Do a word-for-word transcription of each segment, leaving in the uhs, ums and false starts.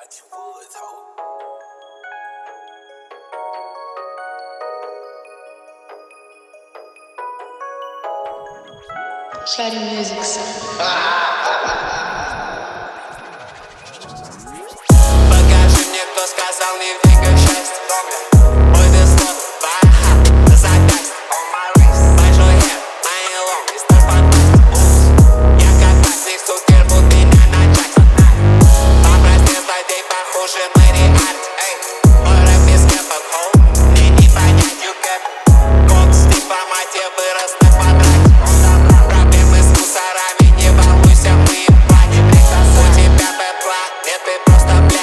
Shady music, son. Покажи мне, кто сказал, не двигай счастье. Мой десклон, твоя хата, запястье. Большой хер, мои лонги, стар фантастик. Я как классник, сукер, бут меня на части. Попросил злодей, похуже Мэри Арти. Мой рэп без кэпа, хоу, мне не понять, you cap. Кокс, дипломатия, вырос на квадрате. Проблемы с мусорами, не волнуйся, мы им платим. У тебя пепла, нет, ты просто бля.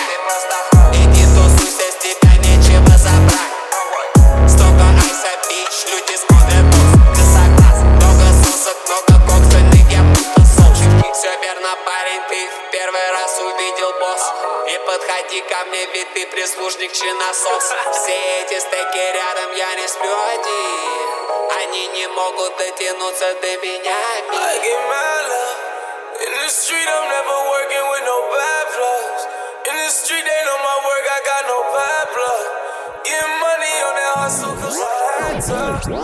Иди тусуйся, с тебя нечего забрать. Столько айса, бич, люди смотрят бокс. Ты согласен? Много сосок, много кокса, ныги, будто солнце. Все верно, парень, ты в первый раз увидел босс. И подходи ко мне, ведь ты прислужник чиносос. Все эти стеки рядом, я не сплю один. Они не могут дотянуться до меня. I get mad love. In the street, I'm never working with no bad blood. In the street, they know my work, I got no bad blood. Getting money on that hustle, cause I had to.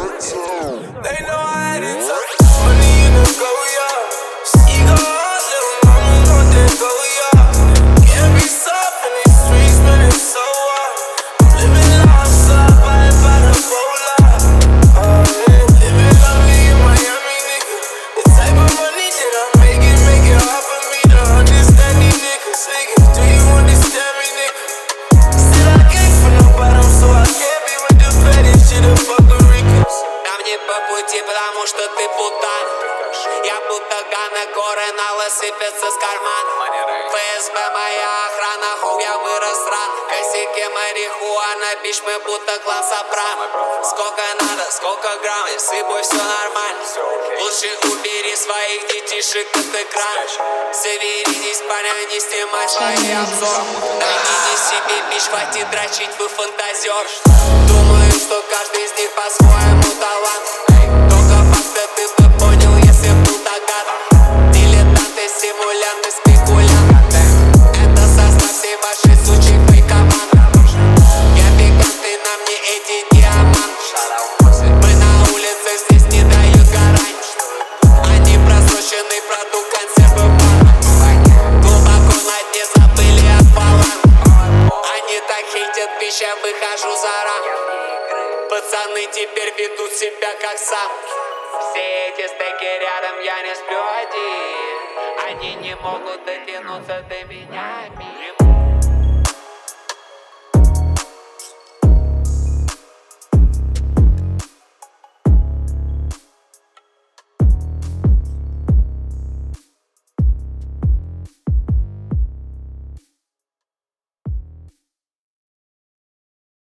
They know I had it tough. Money in the go, yeah. She go hard, little mama, want that go, yeah. Can't be soft in these streets, man, it's so hard. I'm living outside, buying by the bowl lot. Oh, yeah. Living lovely in Miami, nigga. The type of money that I make it, make it hard for me to understand these niggas. Nigga, do you understand me, nigga? Said I came from the bottom, so I can't be with the petty shit of fucking Ricans. Нам не по пути, потому что ты путан. Я будто Гана, горы нала сыпятся с кармана. ФСБ моя охрана, хоу, я вырос рано. Косяки марихуана, бич, мы будто клан Сопрано. Сколько надо, сколько грамм, и с тобой все нормально. Лучше убери своих детишек от экрана. Соберитесь, парня, не снимай свои обзоры. Найдите себе бич, хватит дрочить, вы фантазер. Думаю, что каждый из них по-своему талант. Только факта ты бы понял, если был догадок. Дилетанты, симулянты, спекулянты. Это состав всей вашей сучьей фейк-команды. Я гигант, и на мне эти диаманты. Мы на улицах, здесь не дают гарантий. Они просроченный продукт, консервы банок. Глубоко на дне забыли о балансе. Они так хейтят, бич, я выхожу за рамки. Пацаны теперь ведут себя как сам. Все эти стеки рядом, я не сплю один. Они не могут дотянуться до меня.